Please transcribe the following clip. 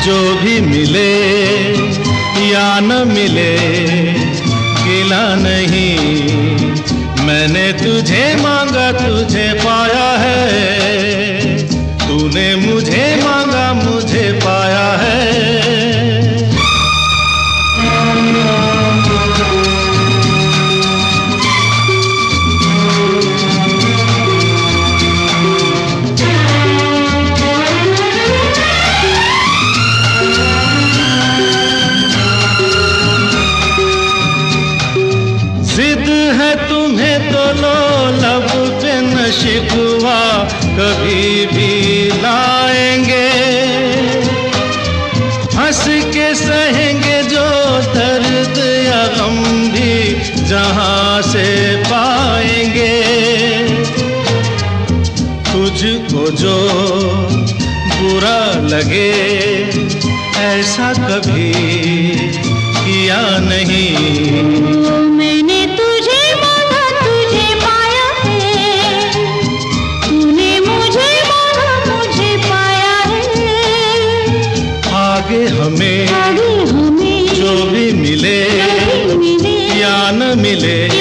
जो भी मिले या न मिले गिला नहीं, मैंने तुझे मांगा तुझे पाया है, तूने मुझे मांगा मुझे पाया है। जिद है तुम्हें तो लो लब पे न शिकवा, कभी भी लाएंगे, हंस के सहेंगे जो दर्द या गम भी जहां से पाएंगे। तुझको जो बुरा लगे ऐसा कभी किया नहीं, मैंने तुझे मांगा तुझे पाया है, तूने मुझे मांगा मुझे पाया है। आगे हमें जो भी मिले या न मिले